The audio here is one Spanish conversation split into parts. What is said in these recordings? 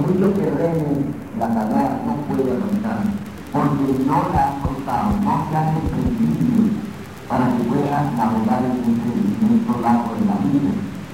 mucho que remen, la cagada no puede aguantar, porque no la han soltado, no se han desprendido para que puedan navegar en un sentimiento largo de la vida.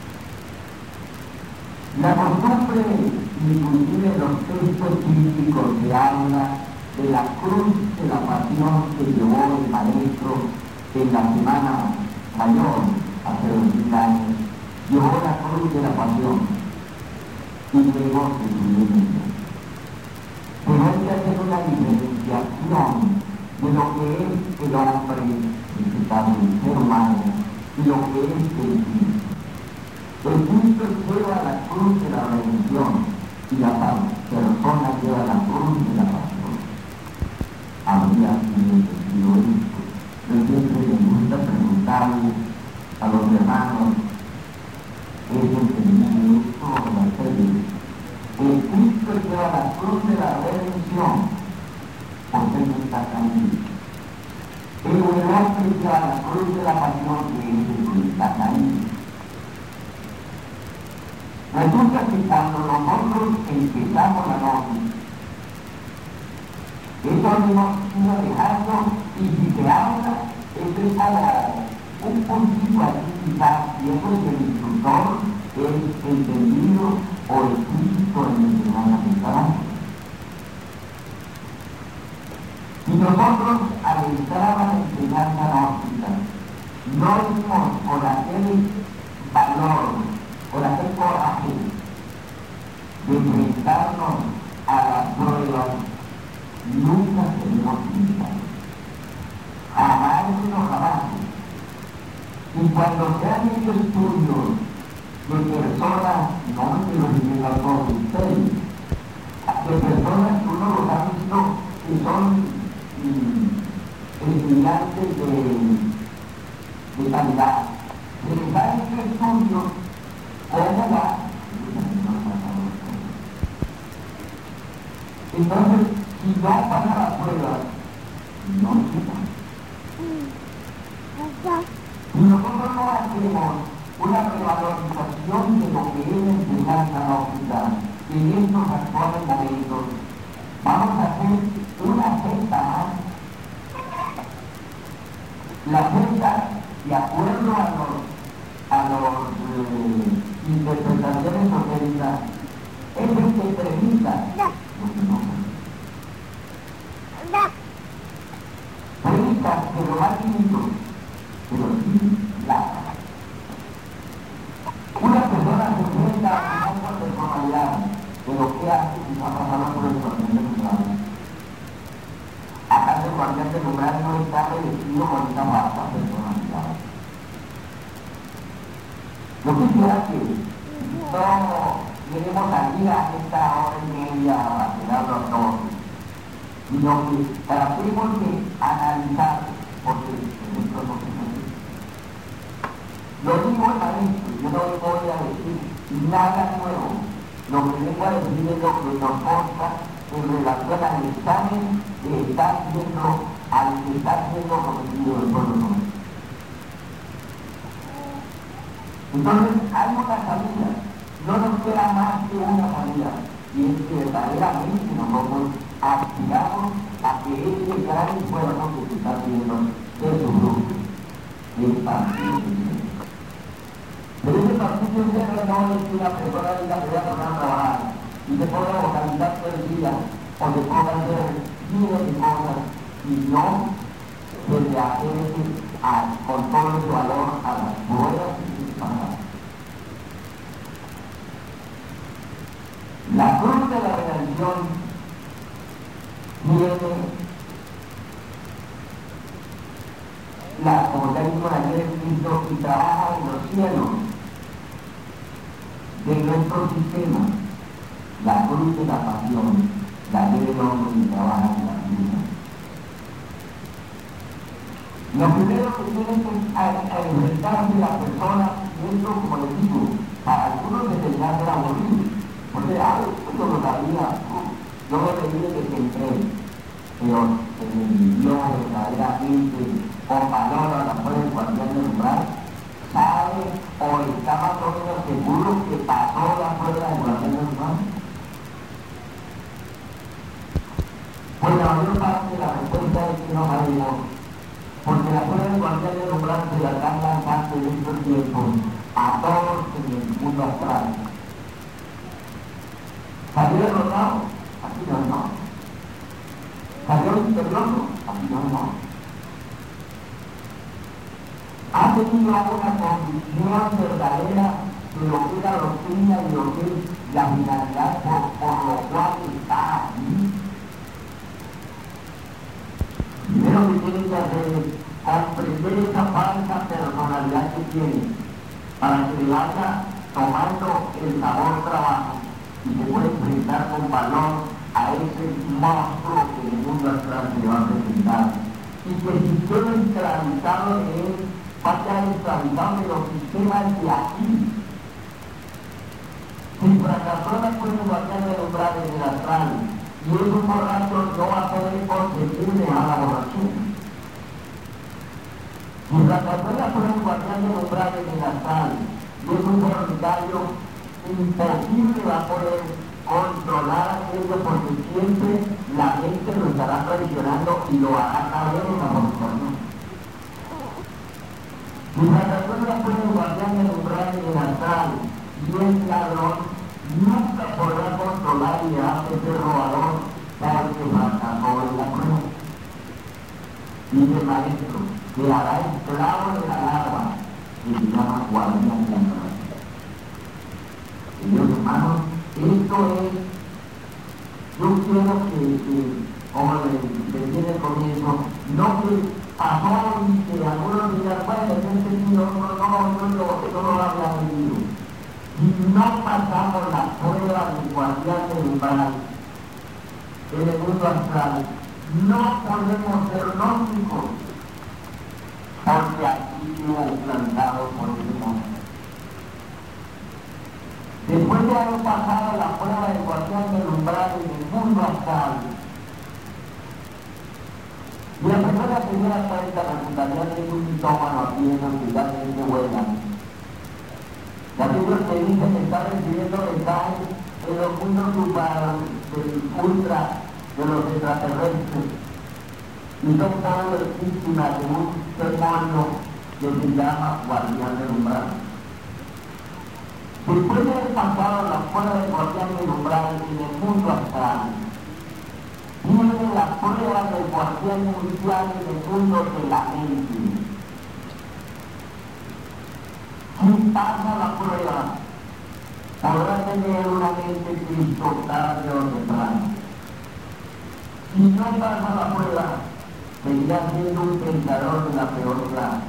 La costumbre, inclusive los textos bíblicos que habla de la cruz de la pasión que llevó el maestro en la semana mayor, hace 2000 años, llevó la cruz de la pasión y luego se subió. Pero hay que hacer una diferenciación de lo que es el hombre, el ser humano, y lo que es el Cristo. El Cristo lleva la cruz de la redención y la persona lleva la cruz de la pasión. Habría entendido esto. Yo siempre me gusta preguntarle a los hermanos, ¿es entendido esto o no entendido? El Cristo lleva la cruz de la redención, porque no está caído. Pero el hombre lleva la cruz de la pasión, que es el que está caído. Resulta que cuando nosotros empezamos la noche, eso hemos ido dejando, y si se habla, eso es como un puntito aquí quizás, y eso es el instructor, el entendido o el Cristo en el que nos encontramos. Y nosotros, al entrar a la enseñanza gnóstica, no dimos por aquel valor, por aquel coraje de enfrentarnos a las pruebas, nunca tenemos limitado. Jamás sino jamás. Y cuando se han hecho estudios de personas, no de los investigadores de ustedes, de personas que uno los ha visto que son estudiantes de calidad, se les ha hecho estudios. Entonces, si no pasa la prueba, no queda. Si nosotros no hacemos una revalorización de lo que es la enseñanza gnóstica en estos actuales momentos, vamos a hacer una secta más. La secta, de acuerdo a los interpretaciones esotéricas, es el que permita lo que no predica de lo más finito, pero sin plata. Una persona se enfrenta a una personalidad de lo que hace y va a pasar por el cuartel lugar. Acá el cuartel lugar no está revestido con esta falsa personalidad. Yo quisiera que no queremos salir a esta hora y media a quedarlo a todos, sino que tratemos de analizar, porque esto no se puede. Lo digo el maestro, yo no le voy a decir nada nuevo. Lo que vengo a decir es lo que nos consta en relación al examen que está haciendo, al que está siendo cometido el pueblo nuestro. Entonces hay una salida, no nos queda más que una salida, y es que verdaderamente nosotros aspiramos a que este gran esfuerzo que se está haciendo de su grupo, el partido de Dios. Pero ese partido de Dios no es que una persona diga que voy a poner a trabajar y se ponga a vocalizar todo el día, o se ponga a hacer miles de cosas, y no se le acerque con todo ese valor a las buenas. La cruz de la redención tiene como ya dijo ayer Cristo, y trabaja en los cielos de nuestro sistema. La cruz de la pasión la lleva el hombre y trabaja en la vida. Lo primero que tiene que enfrentarse la persona, y esto, como les digo, para algunos les enseñar a morir. Porque yo lo sabía, yo lo veía desde que entré, pero se me vivió verdaderamente con valor a la fuerza de cualquier lugar, sabe o está más o menos seguro que pasó la fuerza de cualquier lugar. Pues la mayor parte de la respuesta es que no sabemos, porque la prueba del guardián del umbral se la dan antes de estos tiempos a todos en el mundo astral. ¿Salió derrotado? Aquí no. ¿Salió victorioso? Aquí no. Ha tenido una convicción verdadera de lo que es la doctrina y lo que es la finalidad por lo cual está aquí. Primero que tiene que hacer es comprender esa falsa personalidad que tiene para que le vaya tomando el sabor trabajo y se puede enfrentar con valor a ese monstruo que el mundo astral se va a presentar. Y que el sistema esclavizado de él va a quedar esclavizado de los sistemas de aquí. Si fracasó la prueba guardián del umbral en el astral y es un borracho, no va a poder conseguirle a la borrachera. Si fracasó la prueba guardián del umbral en el astral y es un fornicario, imposible va a poder controlar aquello porque siempre la gente lo estará traicionando y lo hará caer en la fornicación. Si fracasó la prueba guardián del umbral en el astral y es ladrón, nunca podrá controlar y hacer ser robador porque fracasó en la prueba. Dice el maestro, que hará esclavo de la larva que se llama guardián del umbral. Dios hermanos, esto es, yo quiero que como le decía al comienzo, no que pasó y que algunos digan, bueno, en ese sentido, no lo había vivido. Si no pasamos la prueba del guardián del umbral en el mundo astral, no podemos ser gnósticos, porque aquí hemos plantado por el mundo. Después de haber pasado la prueba del guardián del umbral en el mundo astral, y la persona que viene a esta resultaría de un mitómano aquí en la ciudad de buena. Y aquellos que dicen que están recibiendo mensajes en los mundos ultra de los extraterrestres, y son todas víctimas de un demonio que se llama guardián del umbral. Después de haber pasado la prueba del guardián del umbral en el mundo astral, viene la prueba del guardián mundial en el mundo de la mente. Si pasa la prueba, podrá tener una mente Cristo tarde o temprano. Si no pasa la prueba, seguirá siendo un tentador de la peor clase.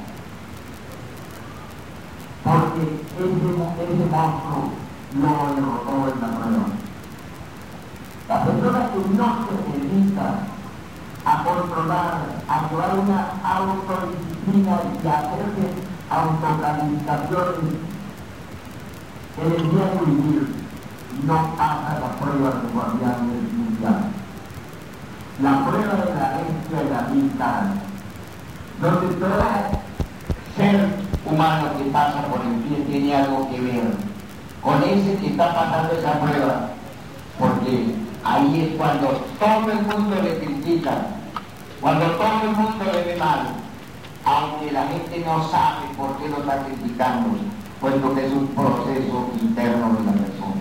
Porque ese monstruo no derrotó en la prueba. La persona que no se dedica a controlar, a llevar una autodisciplina y a hacerse autocalificaciones en el día de vivir, no pasa la prueba del guardián del mundial. La prueba de la herencia y la amistad, donde todo ser humano que pasa por el pie tiene algo que ver con ese que está pasando esa prueba, porque ahí es cuando todo el mundo le critica, cuando todo el mundo le ve mal, aunque la gente no sabe por qué lo está criticando, puesto que es un proceso interno de la persona.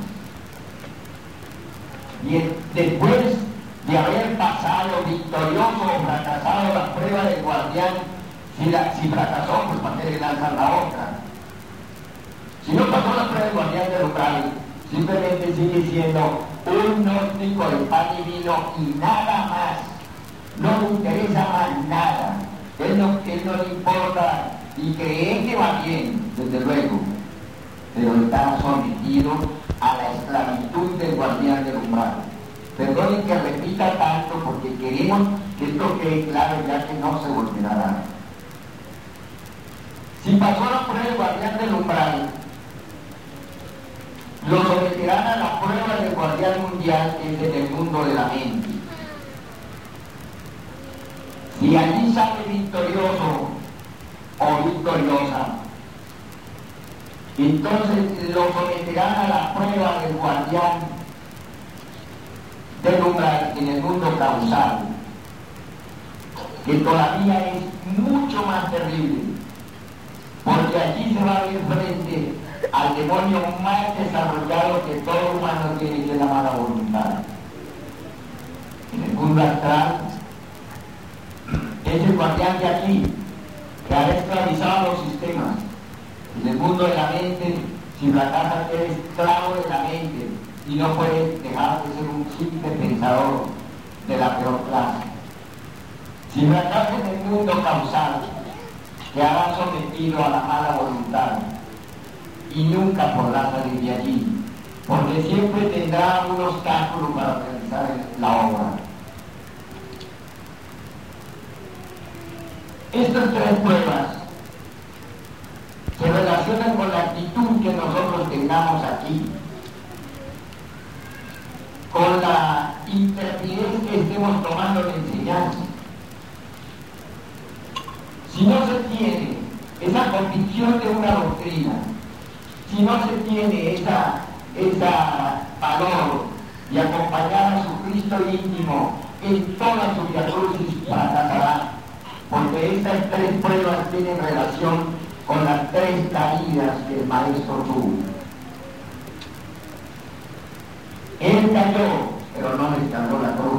Y después de haber pasado victorioso o fracasado la prueba del guardián, si fracasó, pues para qué le lanzan la otra. Si no pasó la prueba del guardián del umbral, simplemente sigue siendo un gnóstico de pan y vino y nada más. No le interesa más nada. Él no le importa y cree que va bien, desde luego, pero está sometido a la esclavitud del guardián del umbral. Perdonen que repita tanto porque queremos que esto quede claro ya que no se volverá a dar. Si pasó la prueba del guardián del umbral, lo someterán a la prueba del guardián mundial que es en el mundo de la mente. Si allí sale victorioso o victoriosa, entonces lo someterán a la prueba del guardián del umbral, que en el mundo causal, que todavía es mucho más terrible, porque allí se va a ver frente al demonio más desarrollado que todo humano tiene, que es la mala voluntad. En el mundo astral, es el guardián de aquí, que ha esclavizado los sistemas. En el mundo de la mente, si fracasas, eres esclavo de la mente y no puedes dejar de ser un simple pensador de la peor clase. Si fracasas en el mundo causal, te harás sometido a la mala voluntad y nunca podrás salir de allí, porque siempre tendrá un obstáculo para realizar la obra. Estas tres pruebas se relacionan con la actitud que nosotros tengamos aquí, con la intrepidez que estemos tomando de enseñanza. Si no se tiene esa convicción de una doctrina, si no se tiene esa valor de acompañar a su Cristo íntimo en toda su viacrucis, fracasará, porque estas tres pruebas tienen relación con las tres caídas que el Maestro tuvo. Él cayó, pero no descargó la cruz.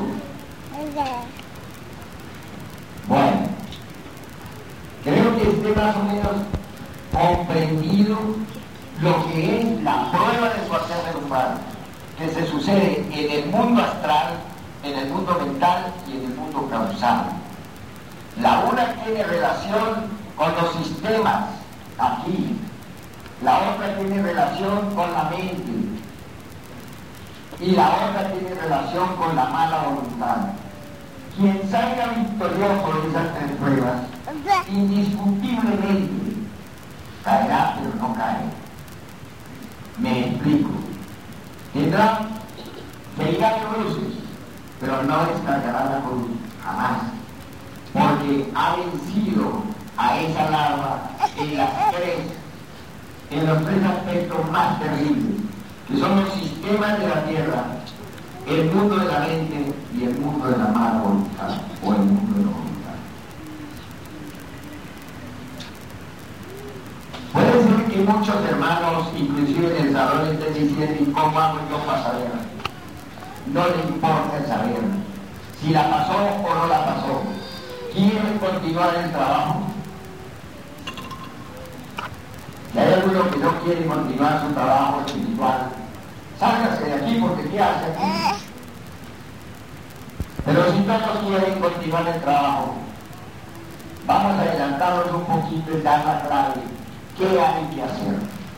Bueno, creo que esté más o menos comprendido lo que es la prueba de su hacer humano, que se sucede en el mundo astral, en el mundo mental y en el mundo causal. La una tiene relación con los sistemas aquí, la otra tiene relación con la mente y la otra tiene relación con la mala voluntad. Quien salga victorioso de esas tres pruebas, indiscutiblemente caerá, pero no cae. Me explico. Se irá de cruces, pero no descargará la cruz, jamás, porque ha vencido a esa larva en los tres aspectos más terribles, que son los sistemas de la tierra, el mundo de la mente y el mundo de la mala voluntad, o el mundo de la voluntad. Puede ser que muchos hermanos, inclusive en el salón, estén diciendo: ¿y cómo hago yo para saber? No le importa el saber si la pasó o no la pasó. ¿Quiere continuar el trabajo? Si hay alguno que no quiere continuar su trabajo espiritual, sálgase de aquí, porque ¿qué hace aquí? Pero si todos quieren continuar el trabajo, vamos a adelantarnos un poquito y dar la clave. ¿Qué hay que hacer?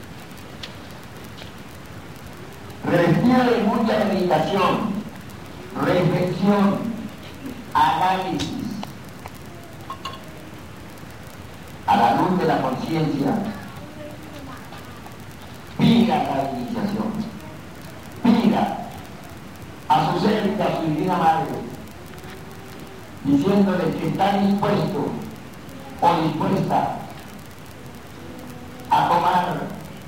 Requiere de mucha meditación, reflexión, análisis, a la luz de la conciencia. Pida la iniciación, pida a su ser y a su divina madre, diciéndole que está dispuesto o dispuesta a tomar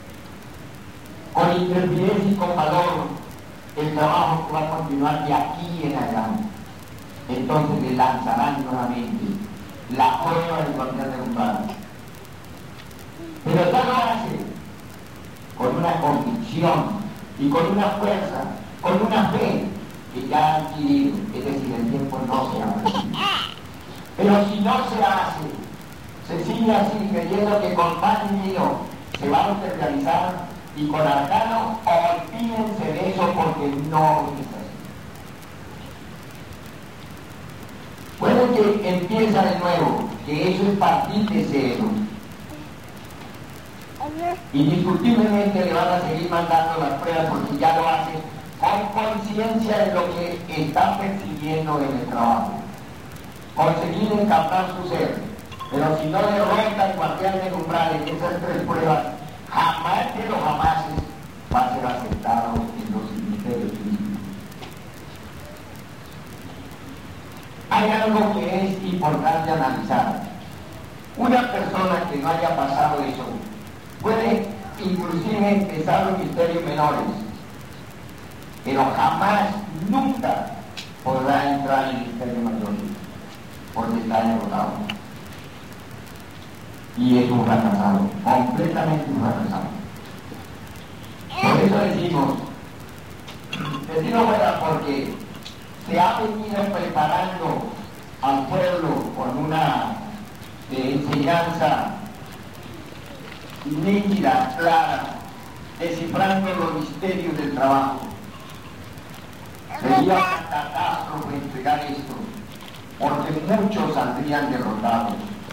con intrepidez y con valor el trabajo que va a continuar de aquí en adelante. Entonces le lanzarán nuevamente la prueba del guardián del umbral. Pero ya lo hace con una convicción y con una fuerza, con una fe que ya ha adquirido, es decir, el tiempo no se ha perdido. Pero si no se hace, se sigue así, creyendo que con pan y vino se va a materializar, y con arcano, olvídense de eso, porque no es así. Puede que empieza de nuevo, que eso es partir de cero. Indiscutiblemente le van a seguir mandando las pruebas, porque ya lo hace con conciencia de lo que está persiguiendo en el trabajo. Conseguir encarnar su ser. Pero si no derrota el guardián del umbral en esas tres pruebas, jamás de los jamases va a ser aceptado en los ministerios crísticos. Hay algo que es importante analizar. Una persona que no haya pasado eso puede inclusive empezar los misterios menores, pero jamás, nunca podrá entrar en el Ministerio Mayor, porque está derrotado. Y es un fracasado, completamente un fracasado. Por eso decimos fuera, porque se ha venido preparando al pueblo con una enseñanza nítida, clara, descifrando los misterios del trabajo. Sería una catástrofe entregar esto, porque muchos saldrían derrotados.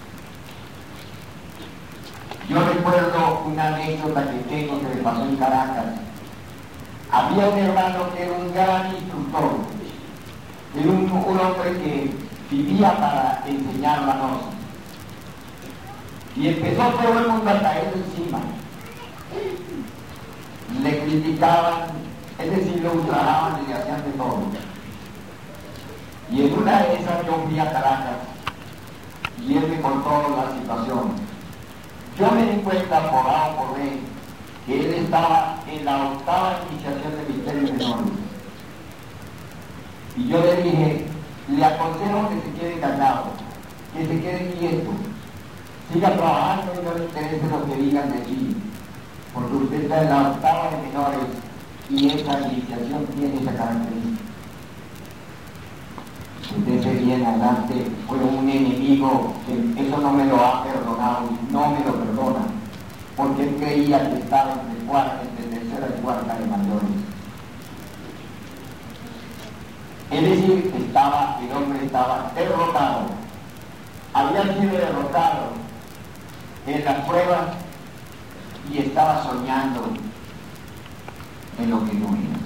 Yo recuerdo una anécdota que tengo que me pasó en Caracas. Había un hermano que era un gran instructor, era un hombre que vivía para enseñar la noche. Y empezó todo el mundo a caerle encima. Le criticaban, es decir, lo ultrajaban y le hacían de todo. Y en una de esas yo fui a Caracas y él me contó la situación. Yo me di cuenta por A o por B que él estaba en la 8ª iniciación de Misterios Menores. Y yo le dije, le aconsejo que se quede callado, que se quede quieto, siga trabajando y no le interese lo que digan de ti, porque usted está en la 8ª de menores y esa iniciación tiene esa característica. Usted seguía en adelante, fue un enemigo que eso no me lo ha perdonado, no me lo perdona, porque él creía que estaba entre tercera y cuarta de mayores. Es decir, el hombre estaba derrotado, había sido derrotado en las pruebas y estaba soñando en lo que no era.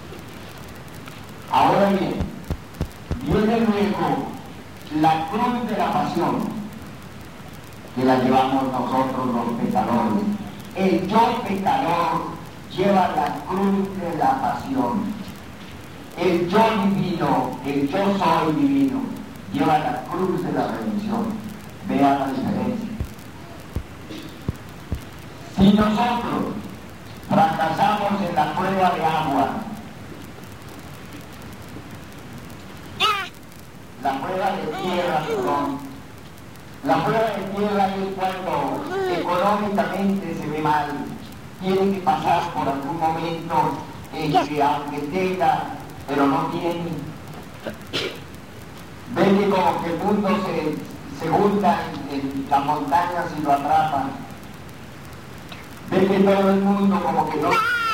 Ahora bien, viene luego la cruz de la pasión, que la llevamos nosotros los pecadores. El yo pecador lleva la cruz de la pasión. El yo divino, el yo soy divino, lleva la cruz de la redención. Vean la diferencia. Si nosotros fracasamos en la prueba de agua, la prueba de tierra, perdón, la prueba de tierra es cuando económicamente se ve mal, tiene que pasar por algún momento en que aunque tenga, pero no tiene, ven que como que el mundo se junta en las montañas y lo atrapan, ven que todo el mundo como que no,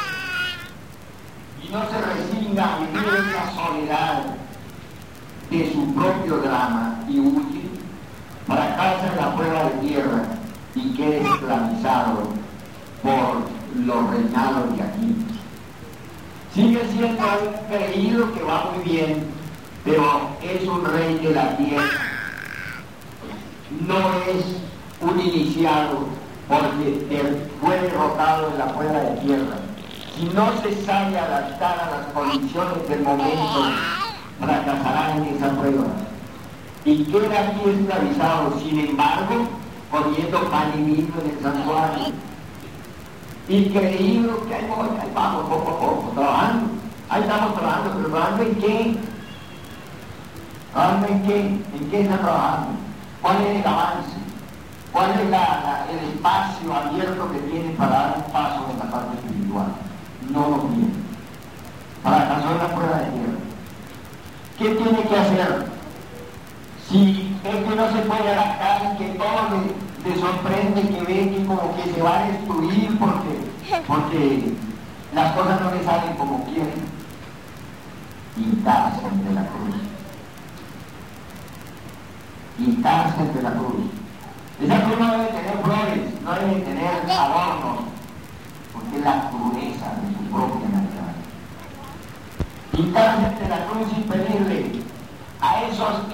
y no se resigna a vivir en la soledad de su propio drama y huye, fracasa en la prueba de tierra y queda esclavizado por los reinados de aquí. Sigue siendo un creído que va muy bien, pero es un rey de la tierra. No es un iniciado porque fue derrotado en la prueba de tierra. Si no se sabe adaptar a las condiciones del momento, fracasará en esa prueba. Y queda aquí esclavizado, sin embargo, comiendo pan y vino en el santuario. Y creído que ahí vamos poco a poco, trabajando. Ahí estamos trabajando, pero ¿trabajando en qué? ¿Trabajando en qué? ¿En qué está trabajando? ¿Cuál es el avance? ¿Cuál es el espacio abierto que tiene para dar un paso en la parte espiritual? No lo tiene. Fracasó en la prueba de tierra. ¿Qué tiene que hacer? Si es que no se puede adaptar y que todo le sorprende, que ve que como que se va a destruir porque las cosas no le salen como quieren, hincarse ante la cruz. Hincarse ante la cruz. Esa cruz no debe tener flores, no debe tener adornos, porque es la crudeza de su propia naturaleza. Hincarse ante la cruz y pedirle a esos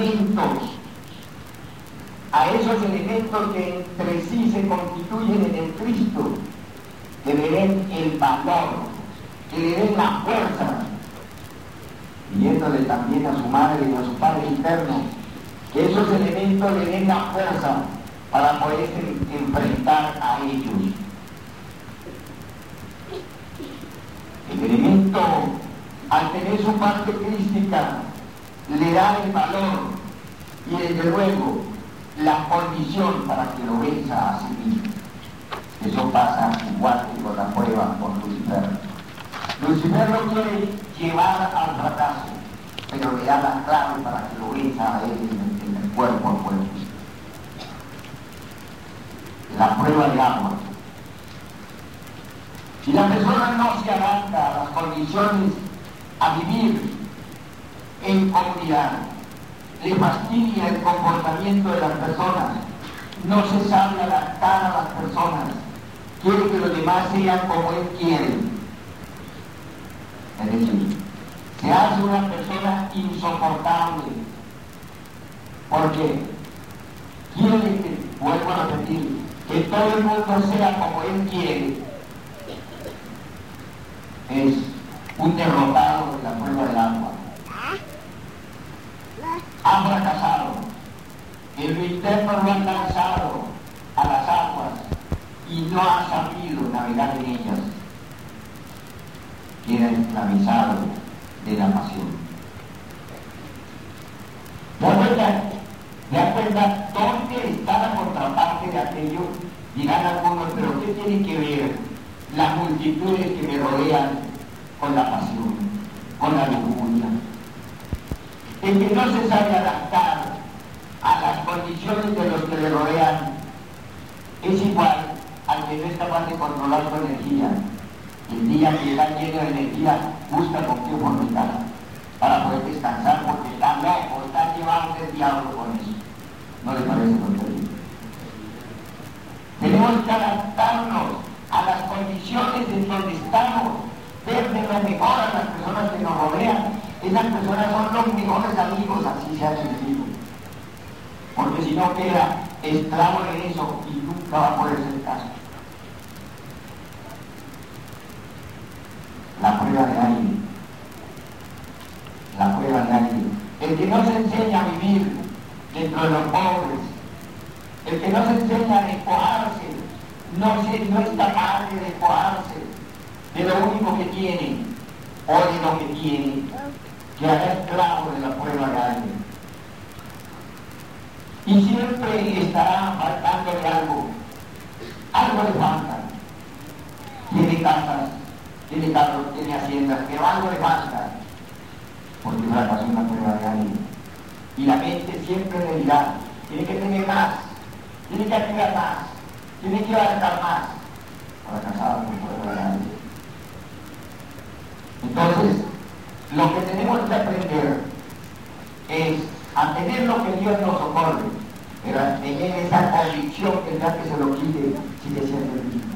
elementos que entre sí se constituyen en el Cristo, que le den el valor, que le den la fuerza, pidiéndole también a su madre y a su padre interno, que esos elementos le den la fuerza para poder enfrentar a ellos. El elemento al tener su parte crística, le da el valor y desde luego la condición para que lo venza a sí mismo. Eso pasa igual que con la prueba con Lucifer. Lucifer lo quiere llevar al fracaso, pero le da la clave para que lo venza a él en el cuerpo a cuerpo. La prueba de agua. Si la persona no se adapta a las condiciones a vivir en comunidad, le fastidia el comportamiento de las personas, no se sabe adaptar a las personas, quiere que los demás sean como él quiere. Es decir, se hace una persona insoportable, porque quiere que, vuelvo a repetir, que todo el mundo sea como él quiere. Es un derrotado de la prueba del agua. Ha fracasado. En lo interno lo han lanzado a las aguas y no ha sabido navegar en ellas. Queda esclavizado de la pasión. ¿Me cuenta dónde está la contraparte de aquello? Dirán algunos, pero ¿qué tiene que ver las multitudes que me rodean con la pasión, con la lujuria? El que no se sabe adaptar a las condiciones de los que le rodean es igual al que no es capaz de controlar su energía. El día que está lleno de energía busca con qué fornicar para poder descansar, porque está loco, está llevado del diablo con eso. ¿No le parece, don Felipe? Tenemos que adaptarnos a las condiciones en donde estamos, ver de lo mejor a las personas que nos rodean. Esas personas son los mejores amigos, así se ha sentido. Porque si no queda esclavo en eso y nunca va a poder ser caso. La prueba de aire. La prueba de aire. El que no se enseña a vivir dentro de los pobres, el que no se enseña a despojarse, no es capaz de despojarse de lo único que tiene o de lo que tiene, que haga esclavo de la prueba de aire. Y siempre estará faltándole algo le falta. Tiene casas, tiene carros, tiene haciendas, pero algo le falta, porque fracasó en la prueba de aire. Y la mente siempre le dirá, tiene que tener más, tiene que activar más, tiene que abarcar más, fracasado en la prueba de aire. Entonces, lo que tenemos que aprender es a tener lo que Dios nos socorre, pero a tener esa convicción que ya que se lo quite, sigue siendo el mismo.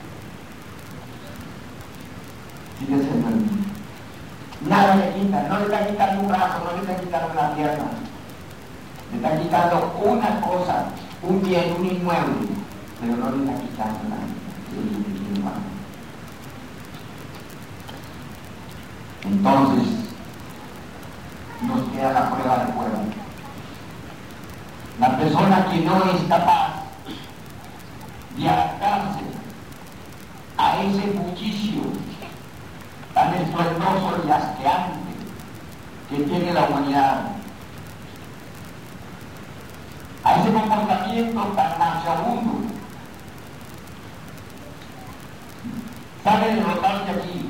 Sigue siendo el mismo. Nada le quita, no le está quitando un brazo, no le está quitando una pierna, le está quitando una cosa, un bien, un inmueble, pero no le está quitando nada. Entonces, nos queda la prueba de fuego. La persona que no es capaz de adaptarse a ese bullicio tan estruendoso y asqueante que tiene la humanidad, a ese comportamiento tan nauseabundo, sabe derrotarse aquí.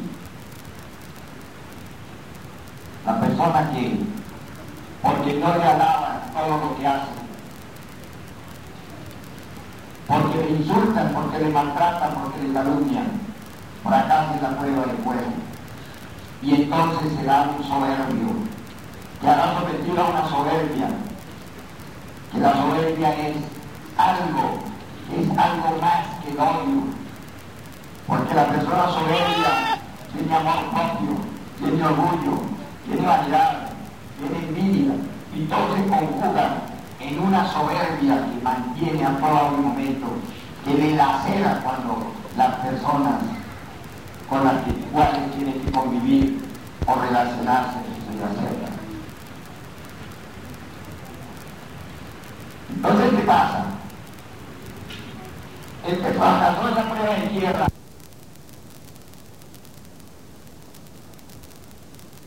La persona que, porque no le alaban todo lo que hace, porque le insultan, porque le maltratan, porque le calumnian, fracasa en la prueba de fuego. Y entonces será un soberbio, que hará sometido a una soberbia, que la soberbia es algo más que el odio, porque la persona soberbia tiene amor propio, tiene orgullo, tiene vanidad, tiene envidia, y todo se conjuga en una soberbia que mantiene a todo momento, que le lacera cuando las personas con las cuales tiene que convivir o relacionarse se laceran. Entonces, ¿qué pasa? El que fracasó esa prueba de tierra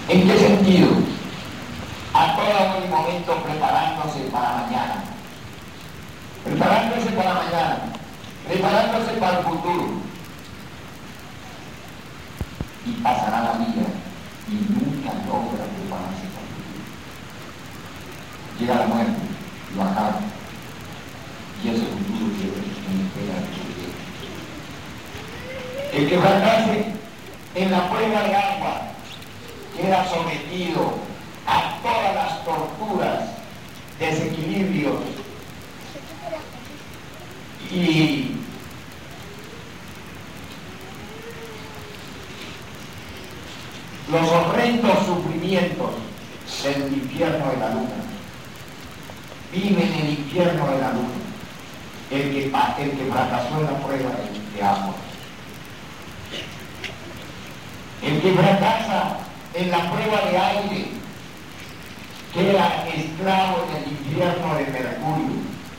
¿En qué sentido? A todo momento preparándose para mañana, preparándose para mañana, preparándose para el futuro. Y pasará la vida y nunca logra prepararse para el futuro. Llega la muerte, lo acaba, y ese futuro queda en el que fracase en la prueba de agua queda sometido a todas las torturas, desequilibrios y los horrendos sufrimientos del infierno de la luna. Vive en el infierno de la luna el que fracasó en la prueba de agua. El que fracasa en la prueba de aire queda esclavo en el infierno de Mercurio.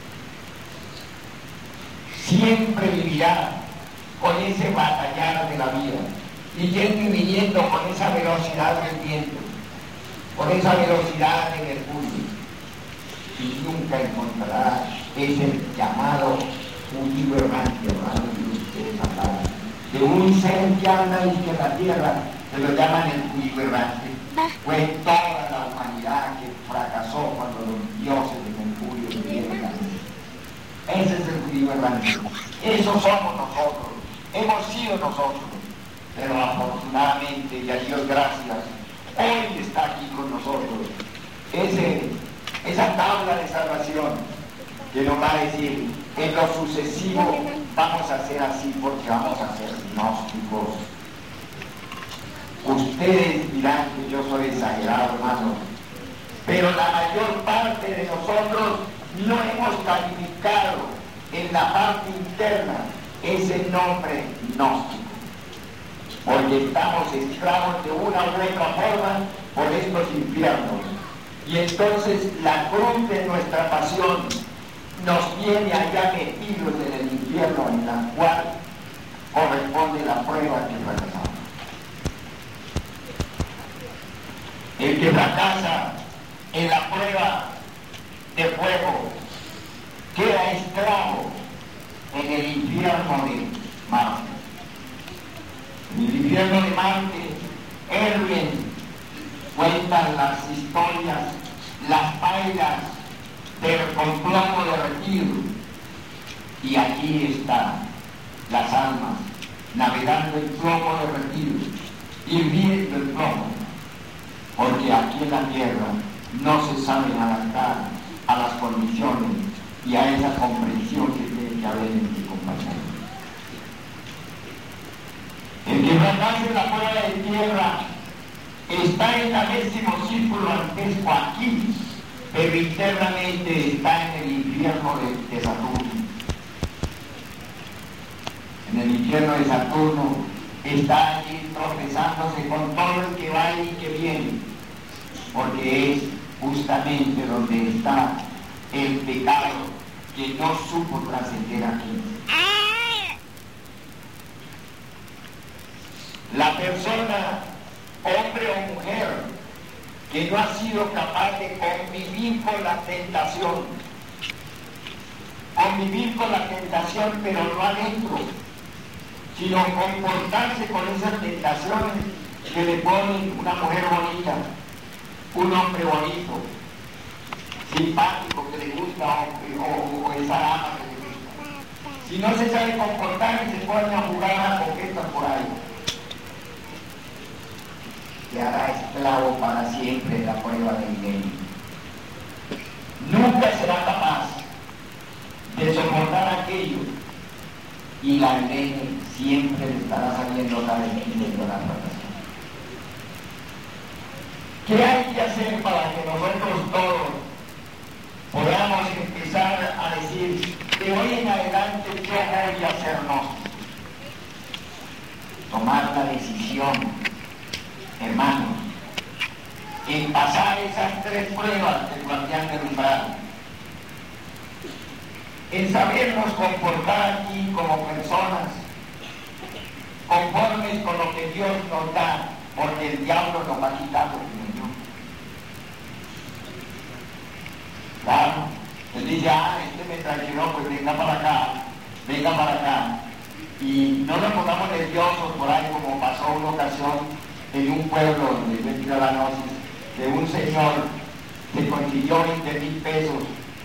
Siempre vivirá con ese batallar de la vida, y yendo y viniendo con esa velocidad del viento, con esa velocidad de Mercurio, y nunca encontrará ese llamado judío errante, de un ser que anda en la tierra, que lo llaman el judío errante. Fue toda la humanidad que fracasó cuando los dioses de Mercurio vinieron a Dios. Ese es el judío errante. Esos somos nosotros, hemos sido nosotros. Pero afortunadamente, y a Dios gracias, hoy está aquí con nosotros esa tabla de salvación que nos va a decir: en lo sucesivo vamos a ser así porque vamos a ser gnósticos. Ustedes dirán que yo soy exagerado, hermano, pero la mayor parte de nosotros no hemos calificado en la parte interna ese nombre gnóstico, porque estamos esclavos de una u otra forma por estos infiernos. Y entonces la cruz de nuestra pasión nos viene allá metidos en el infierno, en la cual corresponde la prueba que fracasamos. El que fracasa en la prueba de fuego queda esclavo en el infierno de Marte. En el infierno de Marte, Erwin cuentan las historias, las pailas con plomo derretido, y allí están las almas navegando el plomo derretido, hirviendo el plomo, porque aquí en la tierra no se sabe adaptar a las condiciones y a esa comprensión que tiene que haber entre compañeros. El que fracasa en la prueba de tierra está en el 10º círculo antesco aquí, pero internamente está en el infierno de Saturno. En el infierno de Saturno está allí tropezándose con todo el que va y que viene, porque es justamente donde está el pecado que no supo trascender aquí. La persona, hombre o mujer, que no ha sido capaz de convivir con la tentación, pero no adentro, sino comportarse con esas tentaciones que le ponen una mujer bonita, un hombre bonito, simpático, que le gusta, o esa dama que le gusta. Si no se sabe comportar y se ponen a jugar a la coqueta por ahí, quedará esclavo para siempre de la prueba del ingenio. Nunca será capaz de soportar aquello, y la ley siempre le estará saliendo la de la fracasada. ¿Qué hay que hacer para que nosotros todos podamos empezar a decir de hoy en adelante yo voy a ser gnóstico? Tomar la decisión, hermanos, en pasar esas 3 pruebas del guardián del umbral, en sabernos comportar aquí como personas conformes con lo que Dios nos da, porque el diablo nos va a quitar lo que nos dio. Claro, él dice, este me traicionó, pues venga para acá. Y no nos pongamos nerviosos por ahí, como pasó una ocasión en un pueblo donde yo entré a la gnosis, de un señor que consiguió 20,000 pesos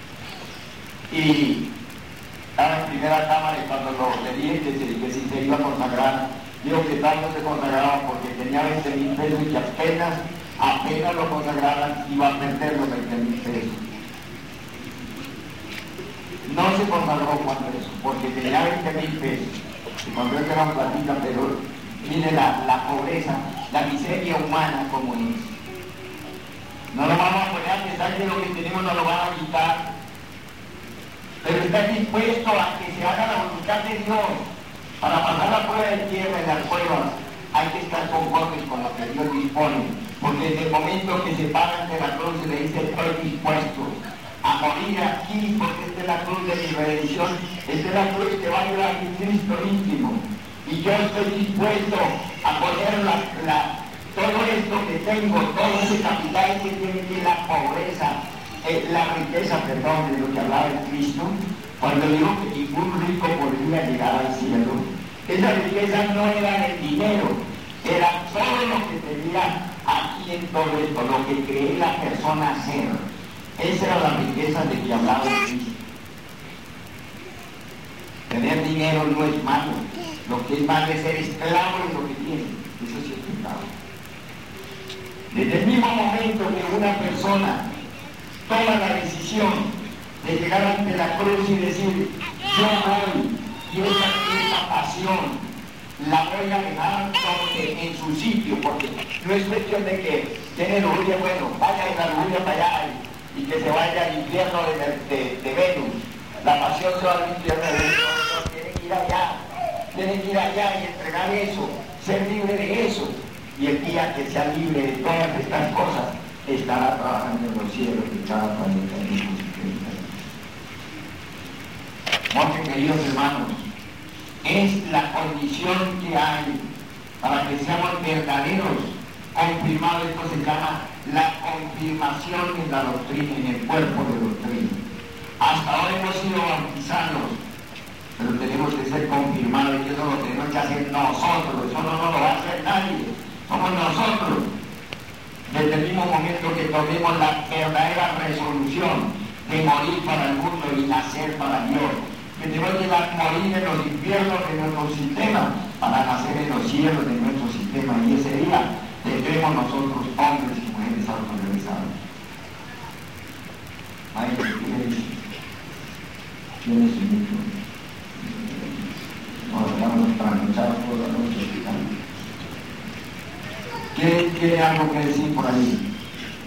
y estaba en primera cámara, y cuando le dije que si se iba a consagrar, dijo que tal no se consagraba porque tenía 20,000 pesos y que apenas lo consagraran iba a perder los 20,000 pesos. No se consagró cuando eso, porque tenía 20,000 pesos. Y cuando eso era platita, pero mire la pobreza, la miseria humana como es. No nos vamos a poner a pensar que lo que tenemos no lo van a quitar, pero está dispuesto a que se haga la voluntad de Dios. Para pasar la prueba de tierra en las pruebas hay que estar conformes con lo que Dios dispone, porque desde el momento que se para ante la cruz se le dice estoy dispuesto a morir aquí, porque esta es la cruz de mi redención, esta es la cruz que va a llevar a mi Cristo íntimo, y yo estoy dispuesto a poner todo esto que tengo, todo ese capital que tiene que la pobreza, la riqueza, perdón, de lo que hablaba el Cristo, cuando dijo que ningún rico podría llegar al cielo. Esa riqueza no era el dinero, era todo lo que tenía aquí en todo esto, lo que cree la persona ser. Esa era la riqueza de que hablaba el Cristo. Tener dinero no es malo, lo que es malo es ser esclavo de lo que tiene, eso sí es pecado. Desde el mismo momento que una persona toma la decisión de llegar ante la cruz y decir, yo voy, y esa pasión la voy a dejar en su sitio, porque no es cuestión de que tiene lujuria, bueno, vaya en la lujuria para allá y que se vaya al infierno de Venus. La pasión se va al infierno de Venus, no, tienen que ir allá y entregar eso, ser libre de eso. Y el día que sea libre de todas estas cosas, estará trabajando en los cielos de cada planeta. Porque, queridos hermanos, es la condición que hay para que seamos verdaderos confirmados. Esto se llama la confirmación en la doctrina, en el cuerpo de doctrina. Hasta ahora hemos sido bautizados, pero tenemos que ser confirmados, y eso lo tenemos que hacer nosotros, eso no lo va a hacer nadie. Somos nosotros, desde el mismo momento que tomemos la verdadera resolución de morir para el mundo y nacer para Dios, que tenemos que morir en los infiernos de nuestro sistema para nacer en los cielos de nuestro sistema, y ese día tendremos nosotros hombres y mujeres autorrealizados. Maestro, ¿quién es su hijo? Nos estamos trasnochados toda la noche. ¿Quién tiene algo que decir por ahí?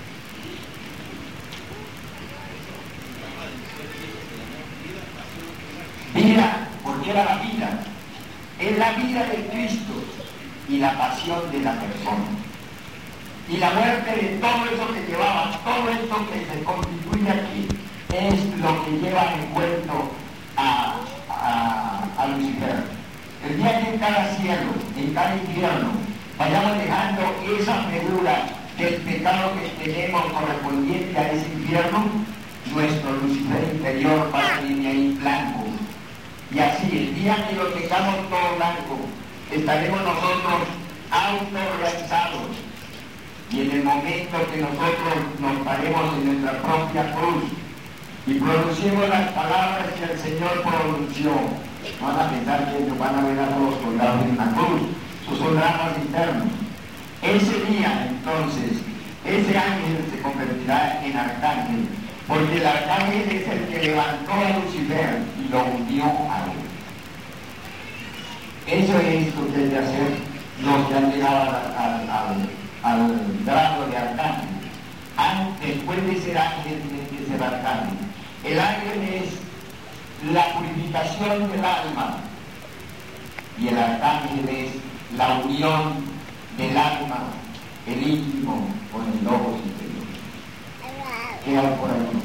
Vida, porque era la vida. Es la vida de Cristo y la pasión de la persona. Y la muerte de todo eso que llevaba, todo esto que se constituye aquí, es lo que lleva en cuento a Lucifer. El día que en cada cielo, en cada infierno, vayamos dejando esa figura del pecado que tenemos correspondiente a ese infierno, nuestro Lucifer interior va a salir de ahí blanco. Y así, el día que lo tengamos todo blanco, estaremos nosotros autorrealizados. Y en el momento que nosotros nos paremos en nuestra propia cruz y pronunciemos las palabras que el Señor pronunció, van a pensar que nos van a ver a todos colgados en la cruz. Son dramas internos. Ese día, entonces, ese ángel se convertirá en arcángel, porque el arcángel es el que levantó a Lucifer y lo hundió a él. Eso es lo que hay que hacer los que han llegado al grado de arcángel. Después de ser ángel, tiene que ser arcángel. El ángel es la purificación del alma, y el arcángel es la unión del alma, el íntimo, con el logos interior. ¿Qué hay por ahí?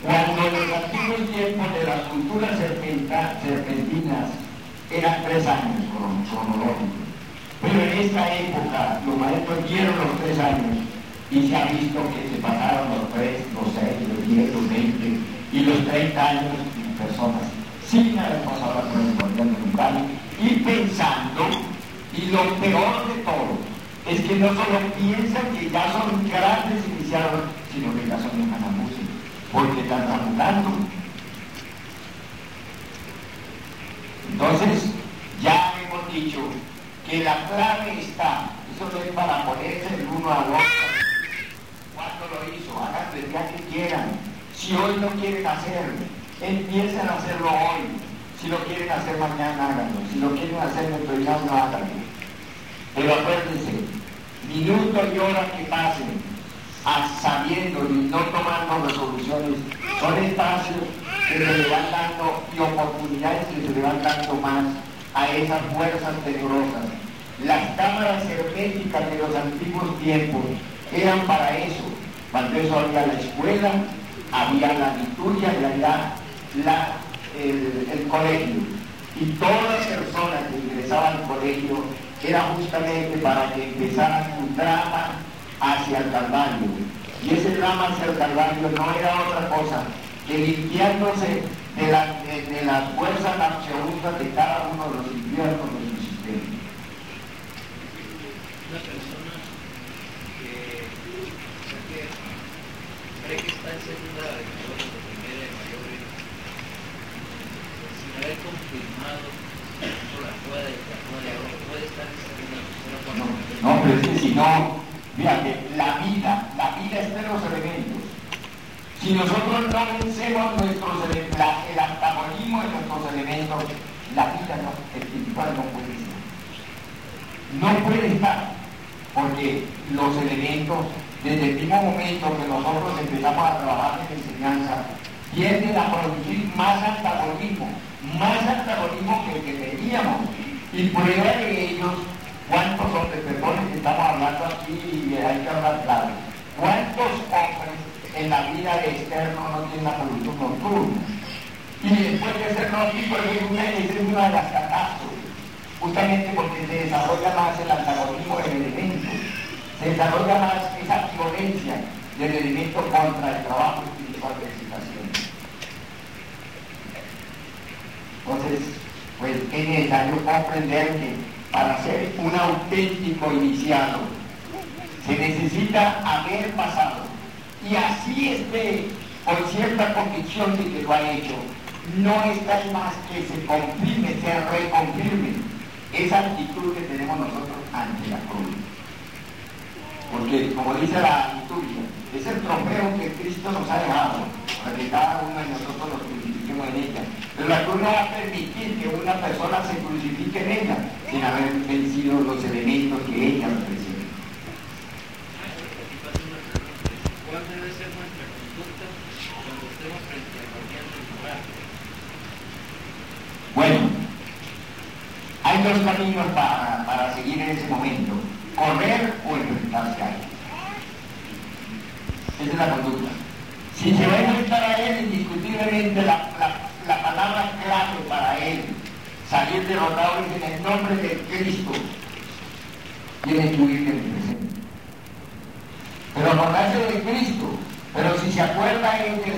Cuando en los antiguos tiempos de las culturas serpentinas eran 3 años cronológicos, pero en esta época los maestros dieron los 3 años y se ha visto que se pasaron los 3, los 6, los 10, los 20 y los 30 años de personas sin haber pasado por el gobierno local y pensando, y lo peor de todo es que no solo piensan que ya son grandes iniciados, sino que ya son enjanamuses, porque están trabajando. Entonces, ya hemos dicho que la clave está, eso no es para ponerse el uno al otro. ¿Cuándo lo hizo? Háganlo el día que quieran. Si hoy no quieren hacerlo, empiecen a hacerlo hoy. Si lo quieren hacer mañana, háganlo. Si lo quieren hacer dentro de no háganlo. Pero acuérdense, minuto y hora que pasen sabiendo y no tomando resoluciones, son espacios que se le van dando y oportunidades que se le van dando más a esas fuerzas tenebrosas. Las cámaras herméticas de los antiguos tiempos eran para eso. Cuando eso había la escuela, había la liturgia y había el colegio. Y todas las personas que ingresaban al colegio era justamente para que empezaran un drama hacia el Calvario. Y ese drama hacia el Calvario no era otra cosa que limpiándose de las fuerzas absolutas de cada uno de los infiernos de su sistema. Una persona que cree que está en segunda de mayores o primera de mayores, sin haber confirmado la puede estar en segunda o tercera. No, pero es que si no, fíjate, la vida está en los elementos. Si nosotros no vencemos el antagonismo de nuestros elementos, la vida espiritual no puede ser. No puede estar, porque los elementos, desde el mismo momento que nosotros empezamos a trabajar en la enseñanza, tienden a producir más antagonismo que el que teníamos. Y prueba de ellos, ¿cuántos hombres, perdón, que estamos hablando aquí y hay que hablar claro? ¿Cuántos hombres en la vida externa no tienen la solución nocturna? Y después de ser nocturno, es una de las catástrofes, justamente porque se desarrolla más el antagonismo del elemento, se desarrolla más esa violencia del elemento contra el trabajo espiritual de excitación. Entonces, pues es necesario comprender que para ser un auténtico iniciado se necesita haber pasado, y así esté con cierta convicción de que lo ha hecho, no está más que se confirme, se reconfirme esa actitud que tenemos nosotros ante la cruz. Porque, como dice la liturgia, es el trofeo que Cristo nos ha dejado para que cada uno de nosotros nos crucifiquemos en ella. Pero la cruz no va a permitir que una persona se crucifique en ella sin haber vencido los elementos que ella representa. ¿Cuál debe ser nuestra conducta cuando estemos frente al guardián del lugar? Bueno, hay 2 caminos para seguir en ese momento: correr o enfrentarse a él. Esa es la conducta. Si se va a enfrentar a él, indiscutiblemente la palabra clave para él salir derrotado es en el nombre de Cristo, tiene que huir del presente. Pero acordarse de Cristo. Pero si se acuerda él que